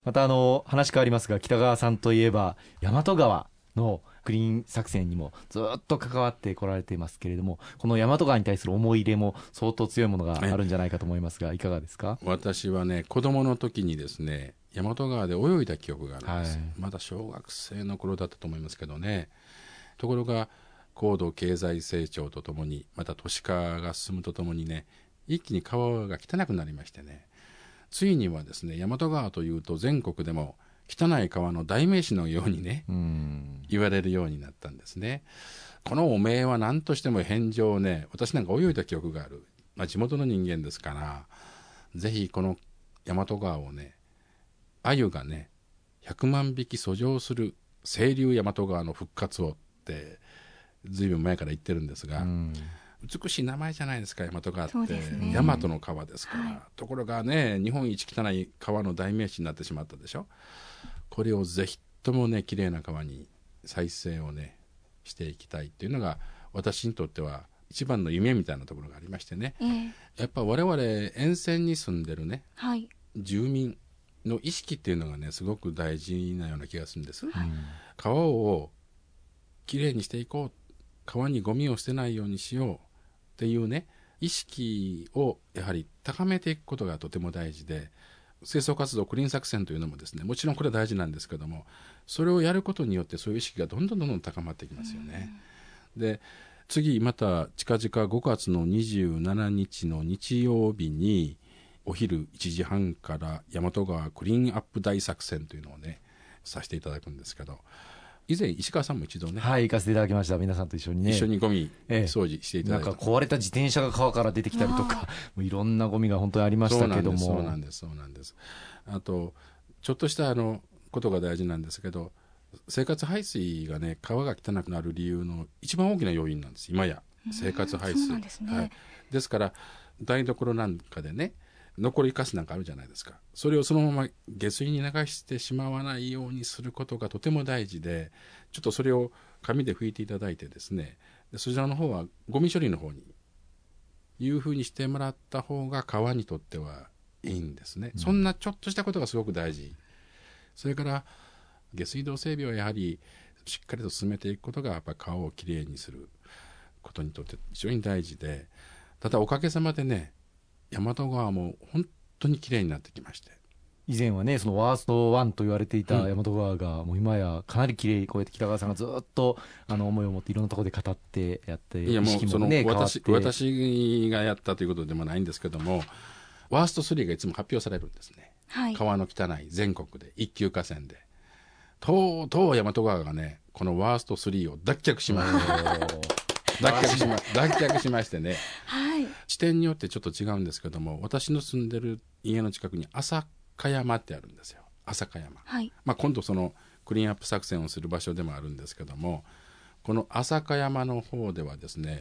また話変わりますが、北川さんといえば大和川のクリーン作戦にもずっと関わってこられていますけれども、この大和川に対する思い入れも相当強いものがあるんじゃないかと思いますが、いかがですか？ 私はね、子供の時にですね、大和川で泳いだ記憶があるんです、 はい、 まだ小学生の頃だったと思いますけどね。ところが高度経済成長とともに、また都市化が進むとともにね、一気に川が汚くなりましてね、ついにはですね、大和川というと全国でも汚い川の代名詞のようにね、言われるようになったんですね。この汚名は何としても返上をね、私なんか泳いだ記憶がある、地元の人間ですから、ぜひこの大和川をね、鮎がね100万匹遡上する清流大和川の復活をってずいぶん前から言ってるんですが、美しい名前じゃないですか、大和川って、ね、大和の川ですから、はい、ところがね、日本一汚い川の代名詞になってしまったでしょ。これをぜひともね、綺麗な川に再生をねしていきたいっていうのが私にとっては一番の夢みたいなところがありましてね、やっぱ我々沿線に住んでるね、はい、住民の意識っていうのがね、すごく大事なような気がするんです、はい、川をきれいにしていこう、川にゴミを捨てないようにしようっていうね、意識をやはり高めていくことがとても大事で、清掃活動クリーン作戦というのもですね、もちろんこれは大事なんですけども、それをやることによってそういう意識がどんどん高まっていきますよね。で、次また近々5月の27日の日曜日にお昼1時半から大和川クリーンアップ大作戦というのをねさせていただくんですけど、以前石川さんも一度ね、 はい、行かせていただきました。皆さんと一緒にね、 一緒にゴミ掃除していただいた、 なんか壊れた自転車が川から出てきたりとか、もういろんなゴミが本当にありましたけども、 そうなんです。あとちょっとしたことが大事なんですけど、生活排水がね、川が汚くなる理由の一番大きな要因なんです、今や生活排水。そうなんですね。はい、ですから台所なんかでね、残りカスなんかあるじゃないですか。それをそのまま下水に流してしまわないようにすることがとても大事で、ちょっとそれを紙で拭いていただいてですね、でそちらの方はゴミ処理の方にいうふうにしてもらった方が川にとってはいいんですね、そんなちょっとしたことがすごく大事。それから下水道整備をやはりしっかりと進めていくことがやっぱり川をきれいにすることにとって非常に大事で、ただおかげさまでね、大和川も本当にきれいになってきまして、 以前はね、そのワースト1と言われていた大和川が、もう今やかなりきれい、こうやって北川さんがずっと思いを持っていろんなところで語ってやって、 いやもう意識もね、 私がやったということでもないんですけども、ワースト3がいつも発表されるんですね、はい、川の汚い全国で一級河川で、とうとう大和川がね、このワースト3を脱却しました脱却しましてね、はい、地点によってちょっと違うんですけども、私の住んでる家の近くに朝香山ってあるんですよ。朝香山、はい、今度そのクリーンアップ作戦をする場所でもあるんですけども、この朝香山の方ではですね、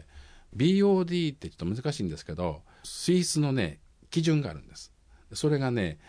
BOD ってちょっと難しいんですけど、水質のね基準があるんです。それがね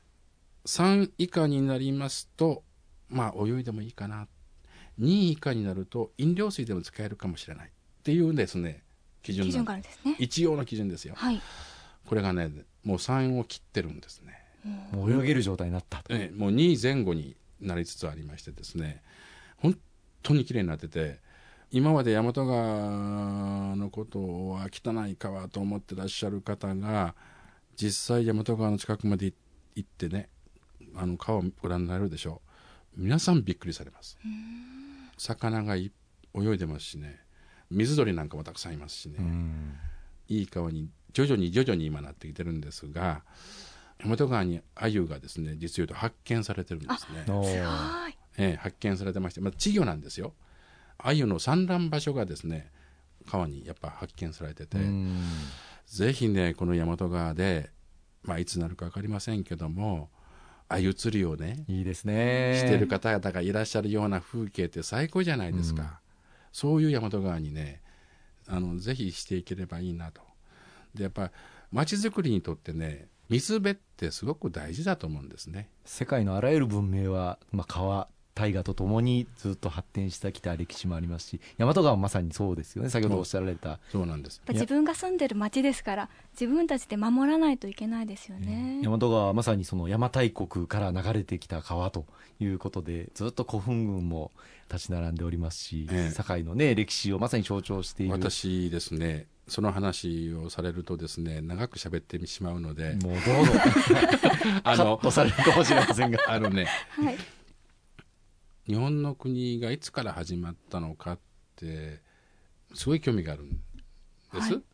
3以下になりますと泳いでもいいかな、2以下になると飲料水でも使えるかもしれないっていうですね基準があるんですね。一応の基準ですよ、はい、これがねもう3を切ってるんですね。 もう泳げる状態になったと、 もう2前後になりつつありましてですね、本当にきれいになってて、今まで大和川のことは汚い川と思ってらっしゃる方が実際大和川の近くまで行ってね、川をご覧になれるでしょう。皆さんびっくりされます。魚が泳いでますしね、水鳥なんかもたくさんいますしね、いい川に徐々に今なってきてるんですが、大和川に鮎がですね、実を言うと発見されてるんですね。すごい、発見されてまして、稚魚なんですよ。鮎の産卵場所がですね川にやっぱ発見されてて、ぜひねこの大和川で、いつになるか分かりませんけども、鮎釣りをね、 いいですね、 してる方々がいらっしゃるような風景って最高じゃないですか、そういう大和川にねぜひしていければいいなと。でやっぱ街づくりにとってね、水辺ってすごく大事だと思うんですね。 世界のあらゆる文明は、川大河とともにずっと発展してきた歴史もありますし、大和川もまさにそうですよね。先ほどおっしゃられた。 そうなんです。 自分が住んでる町ですから自分たちで守らないといけないですよね。 大和川はまさにその邪馬台国から流れてきた川ということで、ずっと古墳群も立ち並んでおりますし、堺のね歴史をまさに象徴している。 私ですね、その話をされるとですね、長く喋ってしまうので、 もうどうぞカットされるかもしれませんがはい、 日本の国がいつから始まったのかってすごい興味があるんです、はい、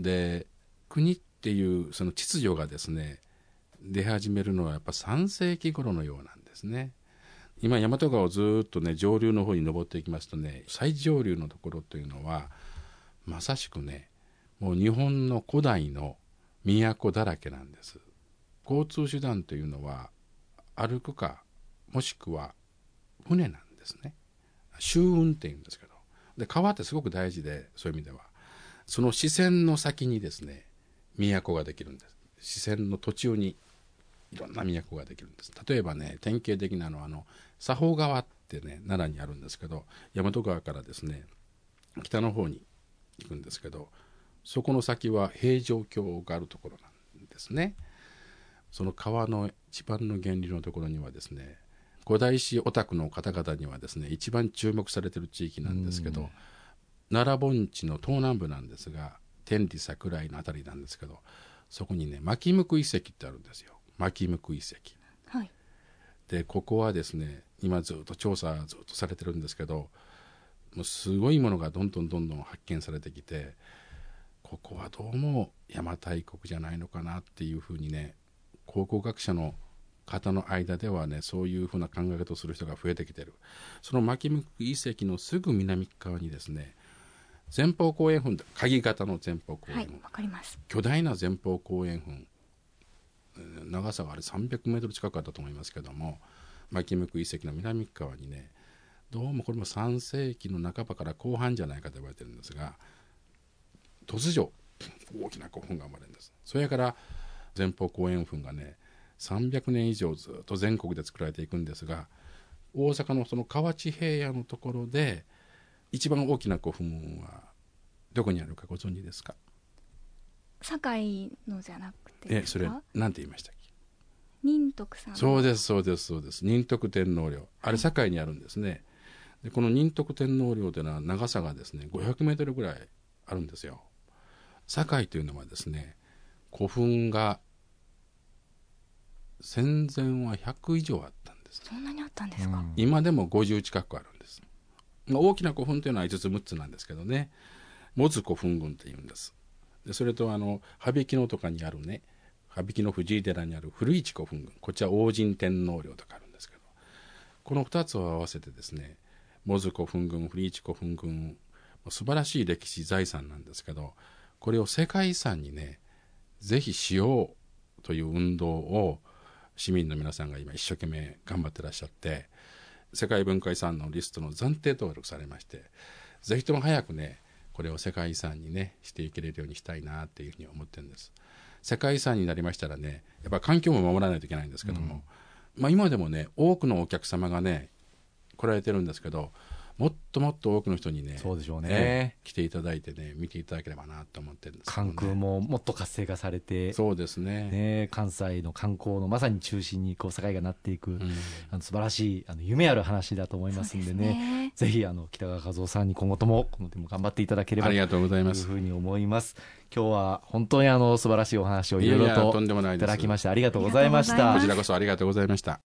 で国っていうその秩序がですね出始めるのはやっぱ3世紀頃のようなんですね。今大和川をずっとね上流の方に登っていきますとね、最上流のところというのはまさしくねもう日本の古代の都だらけなんです。交通手段というのは歩くかもしくは船なんですね。舟運っていうんですけど、で川ってすごく大事で、そういう意味ではその支線の先にですね都ができるんです。支線の途中にいろんな都ができるんです。例えばね典型的なのは佐保川ってね奈良にあるんですけど、大和川からですね北の方に行くんですけど、そこの先は平城京があるところなんですね。その川の一番の原理のところにはですね、古代史オタクの方々にはですね一番注目されている地域なんですけど、奈良盆地の東南部なんですが、天理桜井のあたりなんですけど、そこにね牧向遺跡ってあるんですよ。牧向遺跡、 はい、 でここはですね今ずっと調査ずっとされてるんですけど、もうすごいものがどんどん発見されてきて、ここはどうも邪馬台国じゃないのかなっていうふうにね、考古学者の方の間ではねそういうふうな考え方をする人が増えてきてる。その牧向遺跡のすぐ南側にですね前方後円墳、鍵型の前方後円墳、 はい、わかります。 巨大な前方後円墳、長さがあれ300メートル近くあったと思いますけども、牧向遺跡の南側にね、どうもこれも3世紀の半ばから後半じゃないかと言われてるんですが、突如大きな古墳が生まれるんです。それから前方後円墳がね300年以上ずっと全国で作られていくんですが、大阪のその河内平野のところで一番大きな古墳はどこにあるかご存知ですか？ 堺のじゃなくてですか？ それなんて言いましたっけ？ 仁徳さん。 そうですそうですそうです。仁徳天皇陵、あれ堺にあるんですね。でこの仁徳天皇陵というのは長さがですね500メートルぐらいあるんですよ。堺というのはですね古墳が戦前は100以上あったんです。 そんなにあったんですか？ 今でも50近くあるんです。大きな古墳というのは5つ6つなんですけどね、門司古墳群っていうんです。でそれと羽曳野とかにあるね、羽曳野藤井寺にある古市古墳群、こちら王神天皇陵とかあるんですけど、この2つを合わせてですね門司古墳群、古市古墳群、素晴らしい歴史財産なんですけど、これを世界遺産にねぜひしようという運動を市民の皆さんが今一生懸命頑張ってらっしゃって、世界文化遺産のリストの暫定登録されまして、ぜひとも早くねこれを世界遺産にねしていけれるようにしたいなっていうふうに思ってるんです。世界遺産になりましたらねやっぱ環境も守らないといけないんですけども、今でもね多くのお客様がね来られてるんですけど、もっともっと多くの人にね、 そうでしょうね、 来ていただいてね見ていただければなと思ってるんですけどね。 関空ももっと活性化されて、 そうですね、 関西の観光のまさに中心に堺がなっていく、素晴らしい夢ある話だと思いますんでね、ぜひ北川和夫さんに今後ともこの点も頑張っていただければというふうに思います。今日は本当に素晴らしいお話をいろいろといただきましてありがとうございました。 こちらこそありがとうございました。